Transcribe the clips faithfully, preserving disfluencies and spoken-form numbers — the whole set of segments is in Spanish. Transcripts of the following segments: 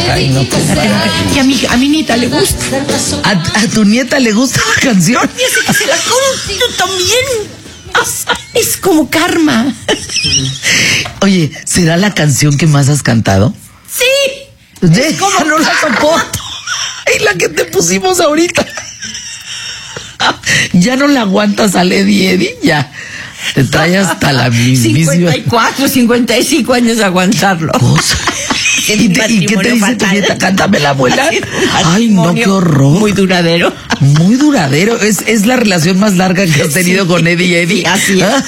Ay, no, pues, que a mi, a mi nieta le gusta. ¿A, a tu nieta le gusta la canción? Fíjese que se la canto también. Es, es como karma. Oye, ¿será la canción que más has cantado? Sí. De, como no la soporto. Y la que te pusimos ahorita. Ya no la aguantas a Lady Eddie, ya. Te trae hasta la mismísima. cincuenta y cuatro, cincuenta y cinco años de aguantarlo. Cosa. ¿Y, te, ¿Y qué te dice tu nieta? Cántame la abuela. Ay, no, qué horror. Muy duradero. Muy duradero. Es, es la relación más larga que has tenido sí, con Eddie y Eddie. Sí, así es.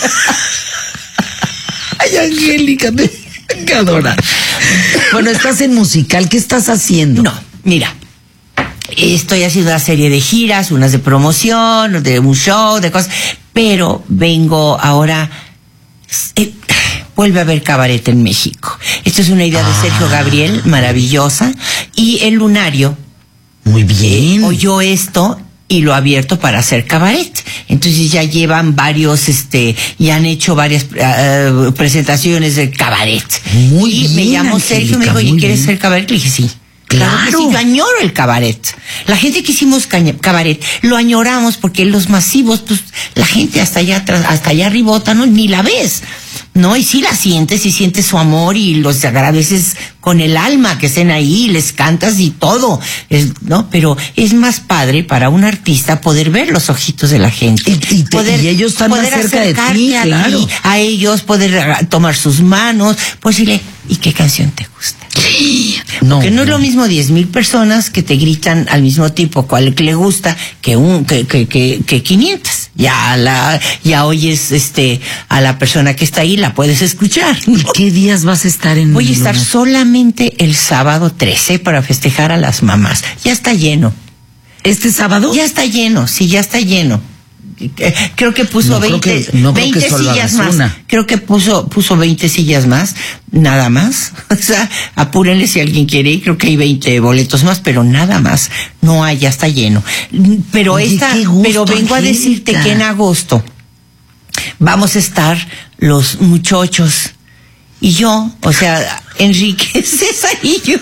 Ay, Angélica, te que adorar. Bueno, estás en musical. ¿Qué estás haciendo? No, mira. Estoy haciendo una serie de giras, unas de promoción, de un show, de cosas. Pero vengo ahora... Eh, vuelve a haber cabaret en México. Esto es una idea de Sergio ah. Gabriel, maravillosa. Y el Lunario... Muy bien. Eh, oyó esto y lo ha abierto para hacer cabaret. Entonces ya llevan varios, este, y han hecho varias uh, presentaciones de cabaret. Muy y bien, me llamó Sergio y me dijo, oye, ¿quieres hacer cabaret? Le dije, sí. Claro, claro que sí, yo añoro el cabaret. La gente que hicimos cabaret, lo añoramos porque los masivos, pues, la gente hasta allá atrás, hasta allá arribota, ¿no? Ni la ves, ¿no? Y sí la sientes, y sientes su amor y los agradeces con el alma que estén ahí, les cantas y todo, es, ¿no? Pero es más padre para un artista poder ver los ojitos de la gente. Y, y, te, poder, y ellos están más cerca de ti, a claro. Ti, a ellos, poder tomar sus manos, pues decirle, ¿y qué canción te gusta? No, Porque no es no. lo mismo diez mil personas que te gritan al mismo tiempo cuál le gusta que un que que que, que quinientas. Ya la ya oyes este a la persona que está ahí, la puedes escuchar, ¿no? ¿Y qué días vas a estar en? Voy a estar Luna? solamente el sábado trece para festejar a las mamás. Ya está lleno. ¿Este sábado? Ya está lleno, sí, ya está lleno. Creo que puso no, veinte, creo que, no veinte creo que sillas más. Una. Creo que puso puso veinte sillas más, nada más. O sea, apúrenle si alguien quiere ir, creo que hay veinte boletos más, pero nada más. No hay, ya está lleno. Pero Oye, esta, gusto, pero vengo Angélica. a decirte que en agosto vamos a estar los muchachos y yo, o sea, Enrique, César y yo.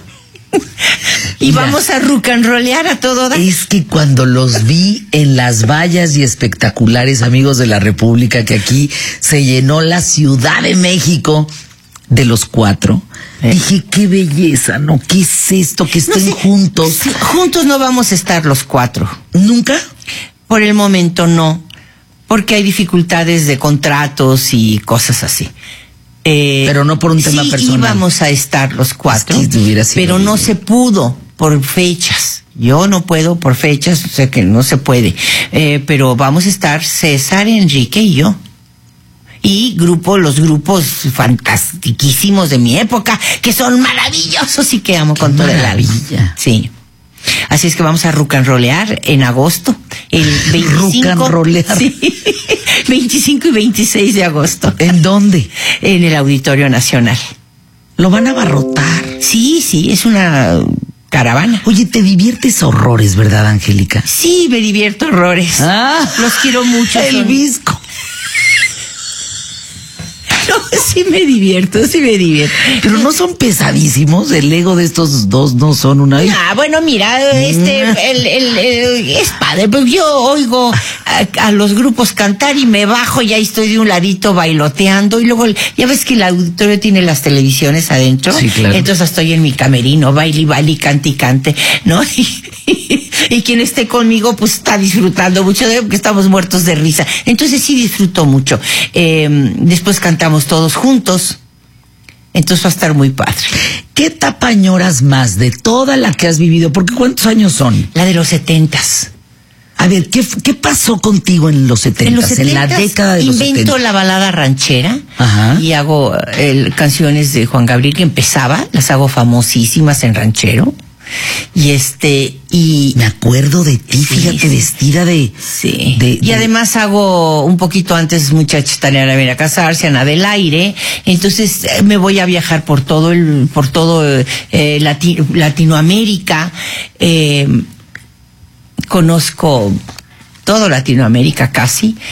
Y Mira, vamos a rocanrolear a todo dar. Es que cuando los vi en las vallas y espectaculares Amigos de la República, que aquí se llenó la Ciudad de México de los cuatro, ¿Eh? dije, qué belleza, ¿no? ¿Qué es esto? Que estén no sé, juntos. Sí, juntos no vamos a estar los cuatro. ¿Nunca? Por el momento no, porque hay dificultades de contratos y cosas así. Eh, pero no por un tema sí, personal. Sí íbamos a estar los cuatro, es que pero no se pudo por fechas. Yo no puedo por fechas, o sea que no se puede. Eh, pero vamos a estar César, Enrique y yo. Y grupo, los grupos fantastiquísimos de mi época, que son maravillosos y que amo Qué con toda la maravilla. Sí. Así es que vamos a rocanrolear en agosto, el veinticinco, sí, veinticinco y veintiséis de agosto. ¿En dónde? En el Auditorio Nacional. Lo van a abarrotar. Sí, sí, es una caravana. Oye, te diviertes horrores, ¿verdad, Angélica? Sí, me divierto horrores. Ah, los quiero mucho. El son... visco. No, sí me divierto, sí me divierto. Pero no son pesadísimos, el ego de estos dos no son una... Ah, bueno, mira, este, el, el, el, es padre, pues yo oigo a, a los grupos cantar y me bajo y ahí estoy de un ladito bailoteando y luego, ya ves que el auditorio tiene las televisiones adentro. Sí, claro. Entonces estoy en mi camerino, baile y baile y cante y cante, ¿no? Y, y, y quien esté conmigo pues está disfrutando mucho de porque estamos muertos de risa. Entonces sí disfruto mucho. Eh, después cantamos todos juntos, entonces va a estar muy padre. ¿Qué etapa añoras más de toda la que has vivido? Porque ¿cuántos años son? La de los setentas. A ver, ¿qué, qué pasó contigo en los setentas? En los setentas, en la década de los invento setentas. la balada ranchera. Ajá. Y hago el, canciones de Juan Gabriel que empezaba, las hago famosísimas en ranchero. Y este, y... Me acuerdo de ti, sí, fíjate, sí. vestida de... Sí. De, y de... además hago un poquito antes muchachos italiana a venir a casarse, Ana del Aire. Entonces me voy a viajar por todo el, por todo eh, Lati- Latinoamérica. Eh, conozco todo Latinoamérica casi.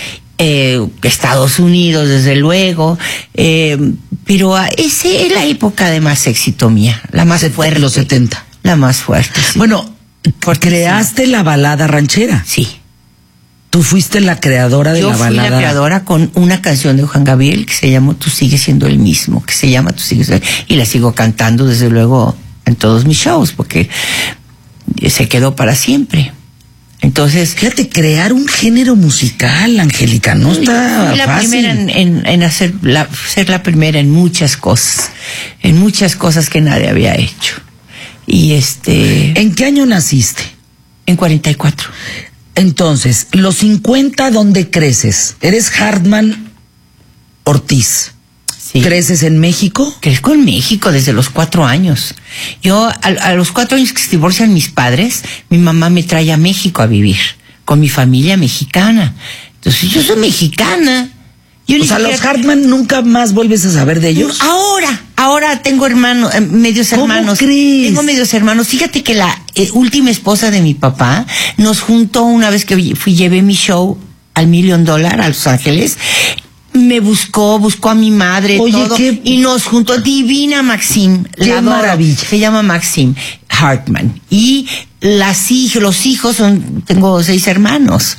eh, Estados Unidos, desde luego, eh, pero esa es la época de más éxito mía, la más Set- fuerte. Los setenta. La más fuerte, sí. Bueno, creaste la balada ranchera. Sí. Tú fuiste la creadora de Yo la fui balada. la creadora con una canción de Juan Gabriel que se llamó Tú sigues siendo el mismo, que se llama Tú sigues siendo... Y la sigo cantando, desde luego, en todos mis shows, porque se quedó para siempre. Entonces... Fíjate, crear un género musical, Angélica, no está fui la fácil. primera en, en, en hacer la, ser la primera en muchas cosas, en muchas cosas que nadie había hecho. Y este... ¿En qué año naciste? En cuarenta y cuatro. Entonces, los cincuenta, ¿dónde creces? Eres Hartman Ortiz. Sí. ¿Creces en México? Crezco en México desde los cuatro años. Yo, a, a los cuatro años que se divorcian mis padres, mi mamá me trae a México a vivir, con mi familia mexicana. Entonces, yo soy mexicana. Yo O sea, los Hartman, ¿nunca más vuelves a saber de ellos? Ahora, ahora tengo hermanos, eh, medios ¿Cómo hermanos. crees? Tengo medios hermanos. Fíjate que la eh, última esposa de mi papá nos juntó una vez que fui, llevé mi show al Million Dollar a Los Ángeles. Me buscó, buscó a mi madre, Oye, todo, qué- y nos juntó. Divina Maxim. Qué la adoro. maravilla. Se llama Maxim Hartman. Y las hijas, los hijos son, tengo seis hermanos.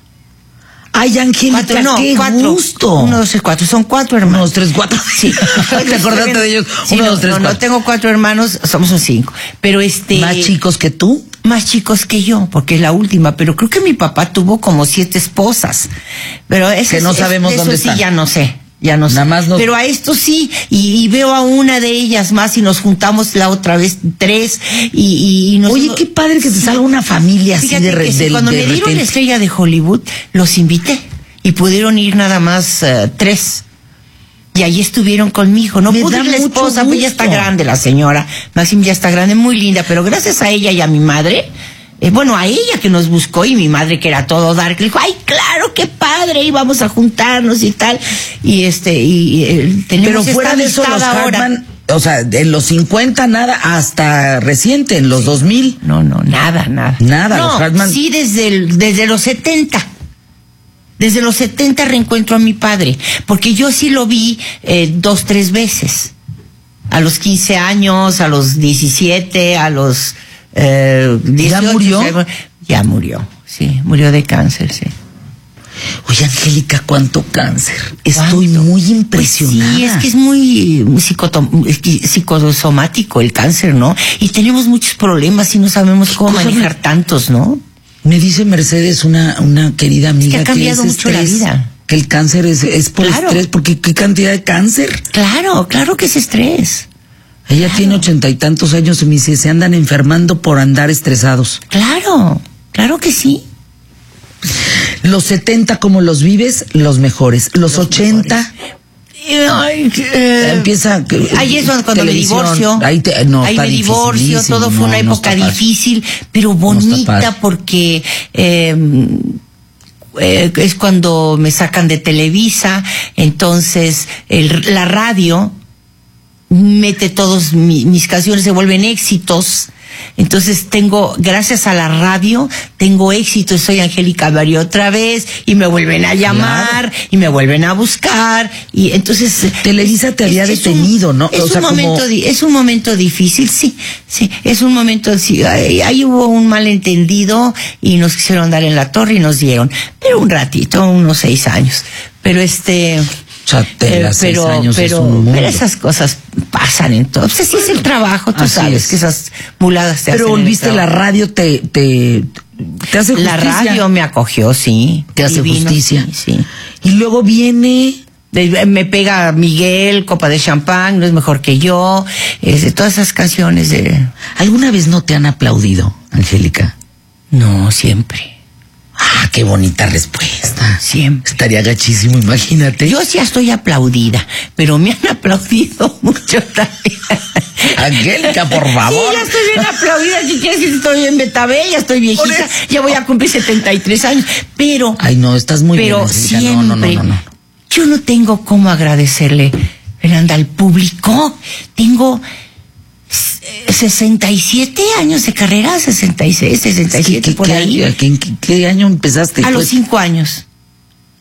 Ay, Angélica, Cuatro, no, qué cuatro. gusto. Uno, dos, tres, cuatro. Son cuatro Uno, hermanos. dos, tres, cuatro. Sí. ¿Te acordaste de ellos? Sí, Uno, no, dos, tres, no, cuatro. no, tengo cuatro hermanos, somos un cinco. Pero este... ¿Más chicos que tú? Más chicos que yo, porque es la última. Pero creo que mi papá tuvo como siete esposas. Pero eso, Que no es- sabemos eso dónde sí están. ya no sé. Ya no sé. Nada más nos- Pero a esto sí, y, y veo a una de ellas más y nos juntamos la otra vez tres y, y, y nos... Oye, qué padre que te salga una familia así Fíjate de, re- que sí, de- cuando de me dieron la repente. estrella de Hollywood, los invité y pudieron ir nada más eh, tres. Y ahí estuvieron conmigo. No Me pude da ir la mucho esposa, pues ya está gusto. grande la señora. Maxim ya está grande, muy linda, pero gracias a ella y a mi madre, eh, bueno, a ella que nos buscó y mi madre que era todo dark, le dijo, ay, claro, qué padre, íbamos a juntarnos y tal. Y este, y eh, tenemos Pero fuera esta de eso, los amistad ahora. Hartman, o sea, en los cincuenta nada, hasta reciente, en los dos mil. No, no, nada, nada. Nada, no, los Hartman- sí, desde, el- desde los setenta. Desde los setenta reencuentro a mi padre, porque yo sí lo vi eh, dos, tres veces. A los quince años, a los diecisiete, a los eh, dieciocho. murió? Ya murió, sí, murió de cáncer, sí. Oye, Angélica, cuánto cáncer. Estoy ¿Cuánto? muy Pues impresionada. sí, es que es muy psicotom- es que psicosomático el cáncer, ¿no? Y tenemos muchos problemas y no sabemos cómo cosa manejar me- tantos, ¿no? Me dice Mercedes, una, una querida amiga, ha cambiado es mucho la estrés, vida. que el cáncer es, es por Claro. estrés, porque qué cantidad de cáncer. Claro, claro que es estrés. Ella Claro. tiene ochenta y tantos años y me dice, se andan enfermando por andar estresados. Claro, claro que sí. Los setenta, como los vives, los mejores. Los, ochenta, Ay, eh, empieza... que- ahí es cuando me televisión, divorcio. Ahí, te- no, ahí está me divorcio, dificilísimo, todo fue no, una no época está fácil. difícil, pero está bonita padre. porque eh, eh, es cuando me sacan de Televisa, entonces el- la radio mete todos mi- mis canciones, se vuelven éxitos. Entonces tengo, gracias a la radio, tengo éxito, soy Angélica María otra vez, y me vuelven a llamar, y me vuelven a buscar, y entonces... Televisa te había un- detenido, ¿no? Es, O un sea, como- momento, di- es un momento difícil, sí, sí, es un momento, sí, ahí, ahí hubo un malentendido, y nos quisieron dar en la torre y nos dieron, pero un ratito, unos seis años, pero este... O sea, te Eh, las seis pero, años es pero, un mundo. pero esas cosas pasan en todo. Pues así es el trabajo, tú así sabes es. que esas muladas te Pero hacen en el volviste, la trabajo. radio te, te, te hace justicia. La radio me acogió, sí. Te hace Divino, justicia. Sí, sí. Y luego viene... De- me pega Miguel, Copa de Champán, no es mejor que yo. Es de todas esas canciones de... ¿Alguna vez no te han aplaudido, Angélica? No, siempre. Ah, qué bonita respuesta. Siempre. Estaría gachísimo, imagínate. Yo sí estoy aplaudida, pero me han aplaudido mucho también. Angélica, por favor. Sí, ya estoy bien aplaudida. Si quieres decir, estoy bien betabel, ya estoy Por viejita. eso. Ya voy a cumplir setenta y tres años. Pero, Ay, no, estás muy pero bien, Angélica. siempre, No, no, no, no, no. yo no tengo cómo agradecerle, Fernanda, al público. Tengo eh, sesenta y siete años de carrera, sesenta y seis, sesenta y siete, ¿Qué, por qué ahí. año, ¿qué, qué- qué año empezaste? A los Pues, cinco años.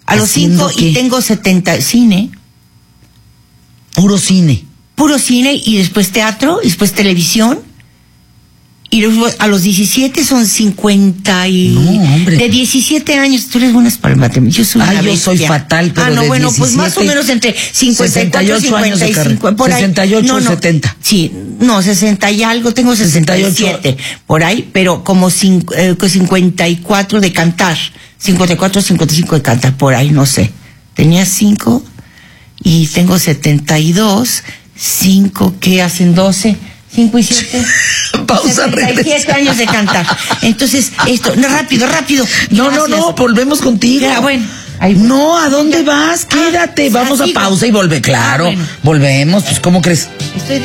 A los cinco y tengo setenta, cine. Puro cine. Puro cine y después teatro, y después televisión. Y luego a los diecisiete son cincuenta y... No, hombre. De diecisiete años, tú eres buena para el matemáticas. Yo soy ah, una yo bestia. soy fatal, pero Ah, no, de bueno, diecisiete, pues más o menos entre cincuenta y cuatro, años de cincuenta y cinco, por ahí. sesenta y ocho, no, no, setenta. Sí, no, sesenta y algo, tengo sesenta y siete, por ahí, pero como cinco, eh, cincuenta y cuatro de cantar. cincuenta y cuatro, cincuenta y cinco de cantar, por ahí, no sé. Tenía cinco y tengo setenta y dos, cinco que hacen doce. Cinco y siete. Pausa, setenta y siete años de cantar. Entonces, esto, no, rápido, rápido. No, no, no, volvemos contigo. Ya, bueno. Ahí, no, ¿a dónde vas? Quédate, ah, vamos a pausa y volve. Claro, ah, bueno. Volvemos, pues, ¿cómo crees? Estoy